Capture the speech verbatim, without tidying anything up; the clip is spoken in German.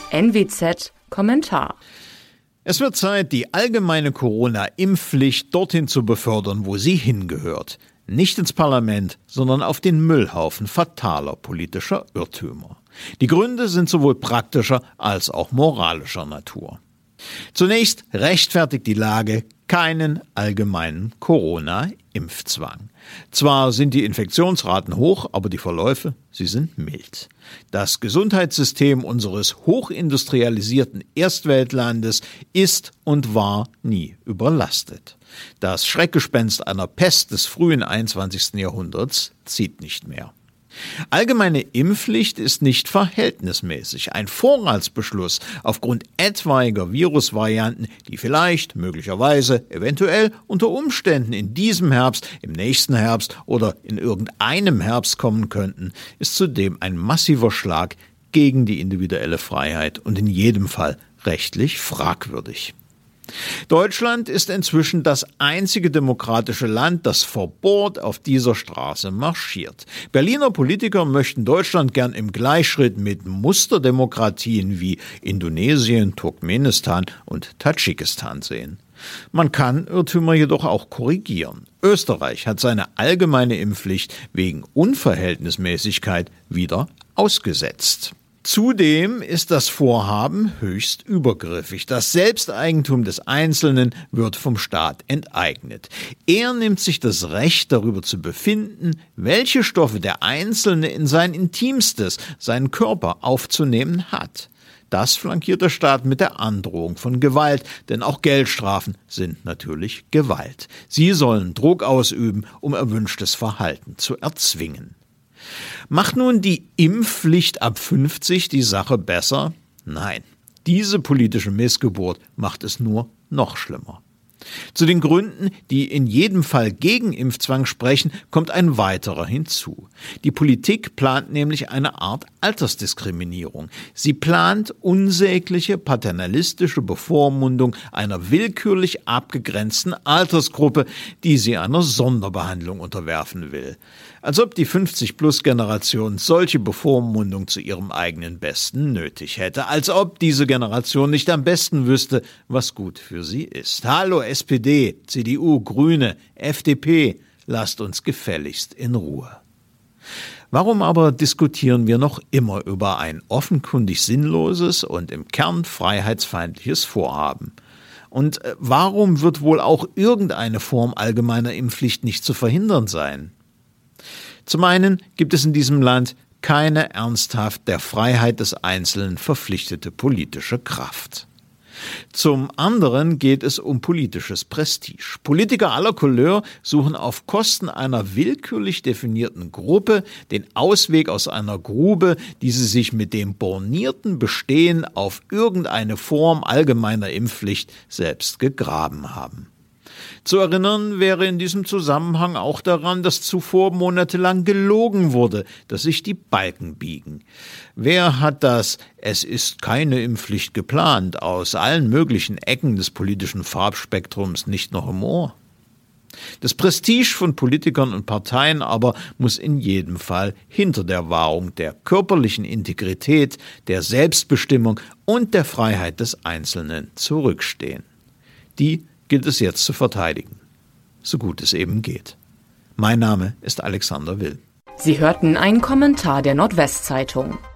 N W Z Kommentar. Es wird Zeit, die allgemeine Corona-Impfpflicht dorthin zu befördern, wo sie hingehört. Nicht ins Parlament, sondern auf den Müllhaufen fataler politischer Irrtümer. Die Gründe sind sowohl praktischer als auch moralischer Natur. Zunächst rechtfertigt die Lage keinen allgemeinen Corona-Impfzwang. Zwar sind die Infektionsraten hoch, aber die Verläufe, sie sind mild. Das Gesundheitssystem unseres hochindustrialisierten Erstweltlandes ist und war nie überlastet. Das Schreckgespenst einer Pest des frühen einundzwanzigsten Jahrhunderts zieht nicht mehr. Allgemeine Impfpflicht ist nicht verhältnismäßig. Ein Vorratsbeschluss aufgrund etwaiger Virusvarianten, die vielleicht, möglicherweise, eventuell unter Umständen in diesem Herbst, im nächsten Herbst oder in irgendeinem Herbst kommen könnten, ist zudem ein massiver Schlag gegen die individuelle Freiheit und in jedem Fall rechtlich fragwürdig. Deutschland ist inzwischen das einzige demokratische Land, das verbohrt auf dieser Straße marschiert. Berliner Politiker möchten Deutschland gern im Gleichschritt mit Musterdemokratien wie Indonesien, Turkmenistan und Tadschikistan sehen. Man kann Irrtümer jedoch auch korrigieren. Österreich hat seine allgemeine Impfpflicht wegen Unverhältnismäßigkeit wieder ausgesetzt. Zudem ist das Vorhaben höchst übergriffig. Das Selbsteigentum des Einzelnen wird vom Staat enteignet. Er nimmt sich das Recht, darüber zu befinden, welche Stoffe der Einzelne in sein Intimstes, seinen Körper aufzunehmen hat. Das flankiert der Staat mit der Androhung von Gewalt, denn auch Geldstrafen sind natürlich Gewalt. Sie sollen Druck ausüben, um erwünschtes Verhalten zu erzwingen. Macht nun die Impfpflicht ab fünfzig die Sache besser? Nein, diese politische Missgeburt macht es nur noch schlimmer. Zu den Gründen, die in jedem Fall gegen Impfzwang sprechen, kommt ein weiterer hinzu. Die Politik plant nämlich eine Art Altersdiskriminierung. Sie plant unsägliche paternalistische Bevormundung einer willkürlich abgegrenzten Altersgruppe, die sie einer Sonderbehandlung unterwerfen will. Als ob die fünfzig-Plus-Generation solche Bevormundung zu ihrem eigenen Besten nötig hätte. Als ob diese Generation nicht am besten wüsste, was gut für sie ist. Hallo S P D, C D U, Grüne, F D P, lasst uns gefälligst in Ruhe. Warum aber diskutieren wir noch immer über ein offenkundig sinnloses und im Kern freiheitsfeindliches Vorhaben? Und warum wird wohl auch irgendeine Form allgemeiner Impfpflicht nicht zu verhindern sein? Zum einen gibt es in diesem Land keine ernsthaft der Freiheit des Einzelnen verpflichtete politische Kraft. Zum anderen geht es um politisches Prestige. Politiker aller Couleur suchen auf Kosten einer willkürlich definierten Gruppe den Ausweg aus einer Grube, die sie sich mit dem bornierten Bestehen auf irgendeine Form allgemeiner Impfpflicht selbst gegraben haben. Zu erinnern wäre in diesem Zusammenhang auch daran, dass zuvor monatelang gelogen wurde, dass sich die Balken biegen. Wer hat das „Es ist keine Impfpflicht geplant" aus allen möglichen Ecken des politischen Farbspektrums nicht noch im Ohr? Das Prestige von Politikern und Parteien aber muss in jedem Fall hinter der Wahrung der körperlichen Integrität, der Selbstbestimmung und der Freiheit des Einzelnen zurückstehen. Die gilt es jetzt zu verteidigen, so gut es eben geht. Mein Name ist Alexander Will. Sie hörten einen Kommentar der Nordwestzeitung.